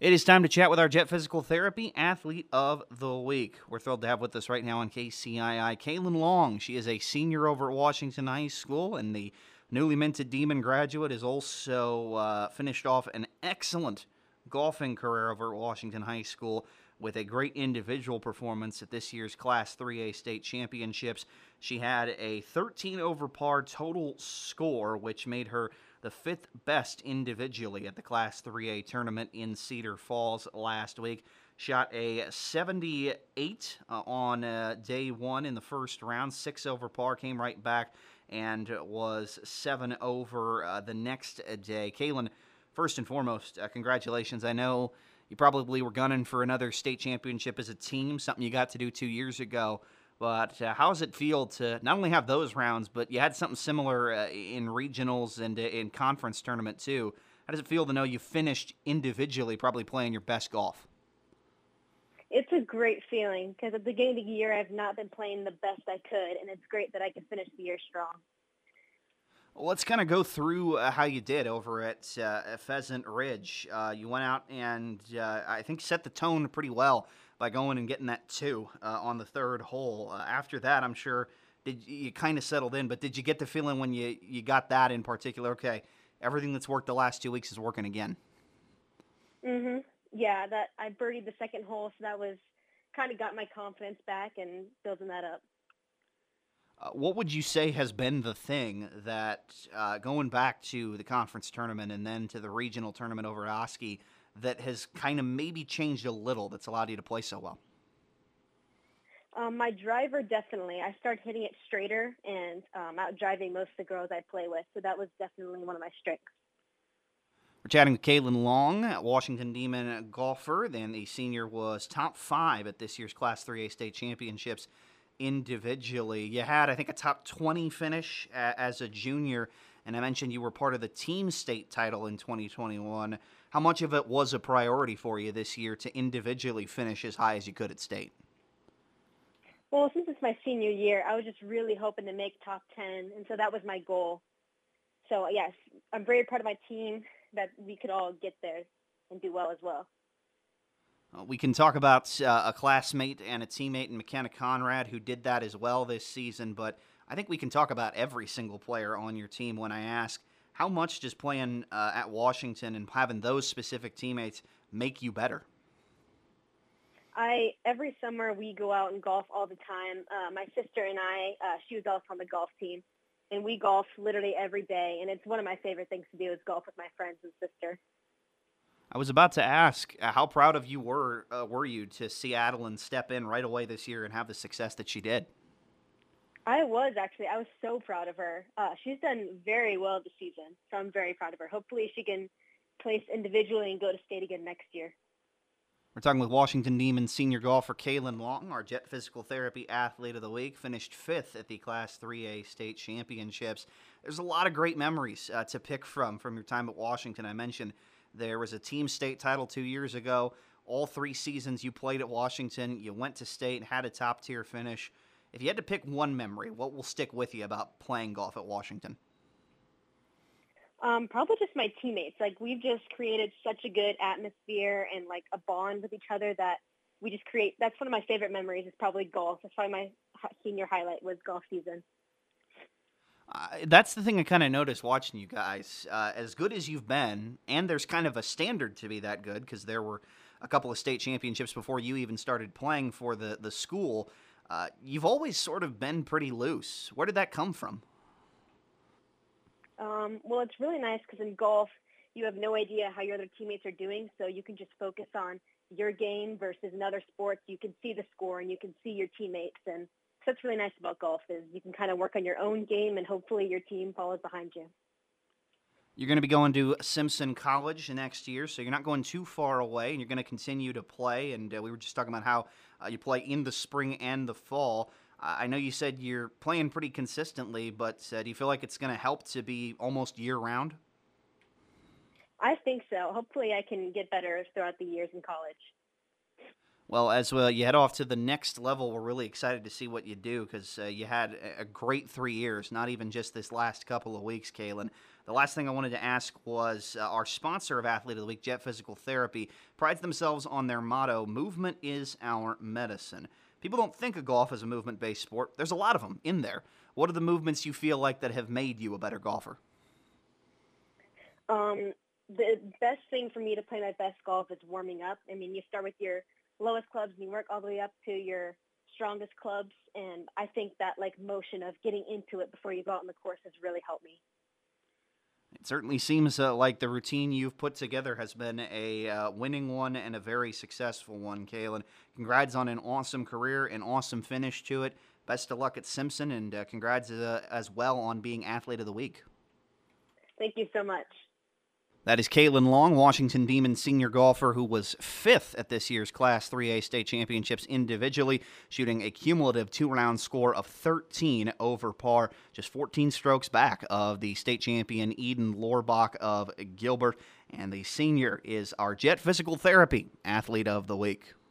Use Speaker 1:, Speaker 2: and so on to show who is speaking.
Speaker 1: It is time to chat with our Jet Physical Therapy Athlete of the Week. We're thrilled to have with us right now on KCII Kaylin Long. She is a senior over at Washington High School, and the newly minted Demon graduate has also finished off an excellent golfing career over at Washington High School with a great individual performance at this year's Class 3A state championships. She had a 13 over par total score, which made her the fifth best individually at the Class 3A tournament in Cedar Falls last week. Shot a 78 on day one in the first round, 6 over par, came right back and was 7 over the next day. Kaylin, first and foremost, congratulations. I know you probably were gunning for another state championship as a team, something you got to do 2 years ago. But how does it feel to not only have those rounds, but you had something similar in regionals and in conference tournament too? How does it feel to know you finished individually probably playing your best golf?
Speaker 2: It's a great feeling because at the beginning of the year, I've not been playing the best I could, and it's great that I can finish the year strong.
Speaker 1: Well, let's kind of go through how you did over at Pheasant Ridge. You went out and I think set the tone pretty well by going and getting that 2 on the third hole. After that, I'm sure did you kind of settled in, but did you get the feeling when you got that in particular? Okay, everything that's worked the last 2 weeks is working again.
Speaker 2: Yeah, that I birdied the second hole, so that was kind of got my confidence back and building that up.
Speaker 1: What would you say has been the thing that going back to the conference tournament and then to the regional tournament over at Oski that has kind of maybe changed a little that's allowed you to play so well?
Speaker 2: My driver, definitely. I started hitting it straighter and out driving most of the girls I play with, so that was definitely one of my strengths.
Speaker 1: We're chatting with Kaylin Long, Washington Demon golfer. Then the senior was top 5 at this year's Class 3A state championships individually. You had, I think, a top 20 finish as a junior, and I mentioned you were part of the team state title in 2021. How much of it was a priority for you this year to individually finish as high as you could at state?
Speaker 2: Well, since it's my senior year, I was just really hoping to make top 10, and so that was my goal. So, yes, I'm very proud of my team that we could all get there and do well as well.
Speaker 1: We can talk about a classmate and a teammate in McKenna Conrad who did that as well this season, but I think we can talk about every single player on your team when I ask, how much does playing at Washington and having those specific teammates make you better?
Speaker 2: Every summer we go out and golf all the time. My sister and I, she was also on the golf team, and we golf literally every day. And it's one of my favorite things to do is golf with my friends and sister.
Speaker 1: I was about to ask, how proud of you were you to see Adeline step in right away this year and have the success that she did?
Speaker 2: I was actually. I was so proud of her. She's done very well this season, so I'm very proud of her. Hopefully she can place individually and go to state again next year.
Speaker 1: We're talking with Washington Demon senior golfer Kaylin Long, our Jet Physical Therapy Athlete of the Week, finished 5th at the Class 3A state championships. There's a lot of great memories to pick from your time at Washington. I mentioned there was a team state title 2 years ago. All 3 seasons you played at Washington, you went to state and had a top-tier finish. If you had to pick one memory, what will stick with you about playing golf at Washington?
Speaker 2: Probably just my teammates. Like we've just created such a good atmosphere and like a bond with each other that we just create. That's one of my favorite memories is probably golf. That's probably my senior highlight was golf season.
Speaker 1: That's the thing I kind of noticed watching you guys. As good as you've been, and there's kind of a standard to be that good because there were a couple of state championships before you even started playing for the school. You've always sort of been pretty loose. Where did that come from?
Speaker 2: Well, it's really nice because in golf, you have no idea how your other teammates are doing, so you can just focus on your game versus in other sports. You can see the score and you can see your teammates, and so that's really nice about golf is you can kind of work on your own game and hopefully your team follows behind you.
Speaker 1: You're going to be going to Simpson College next year, so you're not going too far away, and you're going to continue to play. And we were just talking about how you play in the spring and the fall. I know you said you're playing pretty consistently, but do you feel like it's going to help to be almost year-round?
Speaker 2: I think so. Hopefully I can get better throughout the years in college.
Speaker 1: Well, as you head off to the next level, we're really excited to see what you do because you had a great 3 years, not even just this last couple of weeks, Kaylin. The last thing I wanted to ask was our sponsor of Athlete of the Week, Jet Physical Therapy, prides themselves on their motto, movement is our medicine. People don't think of golf as a movement-based sport. There's a lot of them in there. What are the movements you feel like that have made you a better golfer?
Speaker 2: The best thing for me to play my best golf is warming up. I mean, you start with your lowest clubs and you work all the way up to your strongest clubs. And I think that like motion of getting into it before you go out on the course has really helped me.
Speaker 1: It certainly seems like the routine you've put together has been a winning one and a very successful one, Kaylin. Congrats on an awesome career, an awesome finish to it. Best of luck at Simpson, and congrats as well on being Athlete of the Week.
Speaker 2: Thank you so much.
Speaker 1: That is Kaylin Long, Washington Demon senior golfer who was 5th at this year's Class 3A state championships individually, shooting a cumulative 2-round score of 13 over par, just 14 strokes back of the state champion Eden Lorbach of Gilbert. And the senior is our Jet Physical Therapy Athlete of the Week.